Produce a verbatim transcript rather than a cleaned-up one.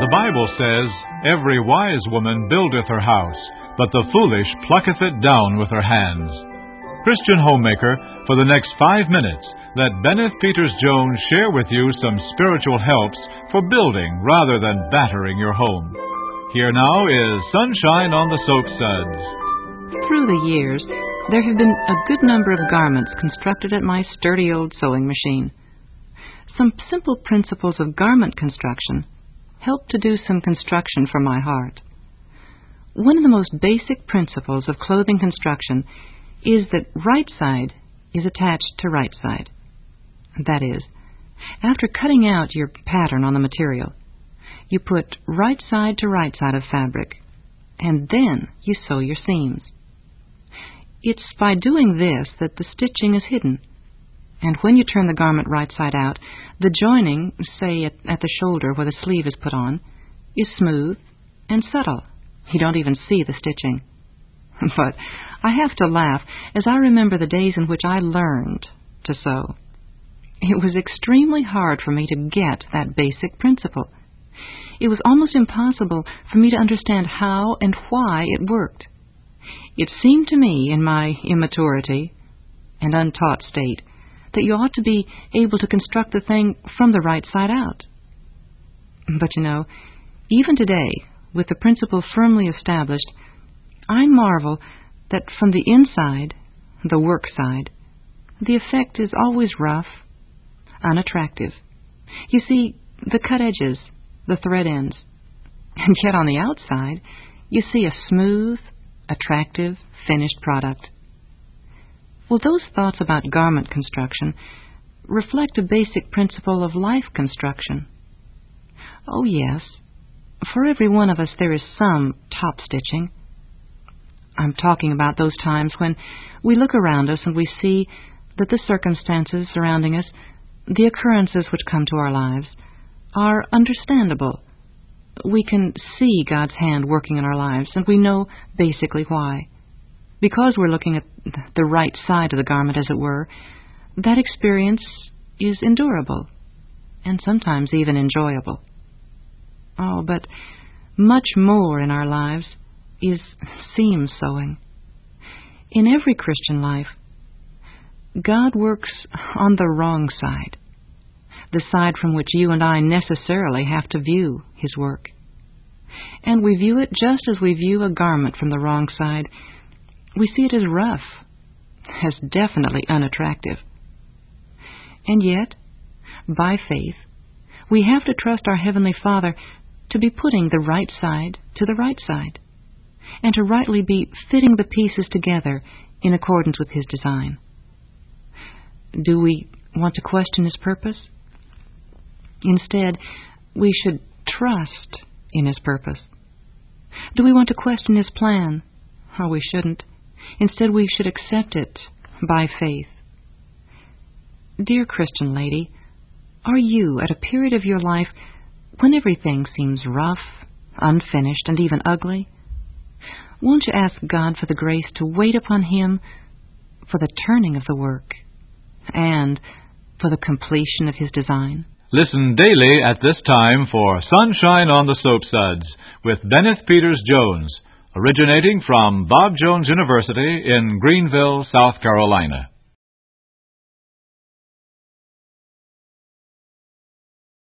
The Bible says, "Every wise woman buildeth her house, but the foolish plucketh it down with her hands." Christian homemaker, for the next five minutes, let Benneth Peters Jones share with you some spiritual helps for building rather than battering your home. Here now is Sunshine on the Soap Suds. Through the years, there have been a good number of garments constructed at my sturdy old sewing machine. Some simple principles of garment construction help to do some construction for my heart. One of the most basic principles of clothing construction is that right side is attached to right side. That is, after cutting out your pattern on the material, you put right side to right side of fabric, and then you sew your seams. It's by doing this that the stitching is hidden, and when you turn the garment right side out, the joining, say at, at the shoulder where the sleeve is put on, is smooth and subtle. You don't even see the stitching. But I have to laugh as I remember the days in which I learned to sew. It was extremely hard for me to get that basic principle. It was almost impossible for me to understand how and why it worked. It seemed to me, in my immaturity and untaught state, that you ought to be able to construct the thing from the right side out. But you know, even today, with the principle firmly established, I marvel that from the inside, the work side, the effect is always rough, unattractive. You see, the cut edges, the thread ends, and yet on the outside, you see a smooth, attractive, finished product. Well, those thoughts about garment construction reflect a basic principle of life construction. Oh, yes, for every one of us there is some top stitching. I'm talking about those times when we look around us and we see that the circumstances surrounding us, the occurrences which come to our lives, are understandable. We can see God's hand working in our lives, and we know basically why. Because we're looking at the right side of the garment, as it were, that experience is endurable, and sometimes even enjoyable. Oh, but much more in our lives is seam sewing. In every Christian life, God works on the wrong side, the side from which you and I necessarily have to view His work. And we view it just as we view a garment from the wrong side. We see it as rough, as definitely unattractive. And yet, by faith, we have to trust our Heavenly Father to be putting the right side to the right side, and to rightly be fitting the pieces together in accordance with His design. Do we want to question His purpose? Instead, we should trust in His purpose. Do we want to question His plan? Oh, we shouldn't. Instead, we should accept it by faith. Dear Christian lady, are you at a period of your life when everything seems rough, unfinished, and even ugly? Won't you ask God for the grace to wait upon Him for the turning of the work and for the completion of His design? Listen daily at this time for Sunshine on the Soap Suds with Benneth Peters Jones, originating from Bob Jones University in Greenville, South Carolina.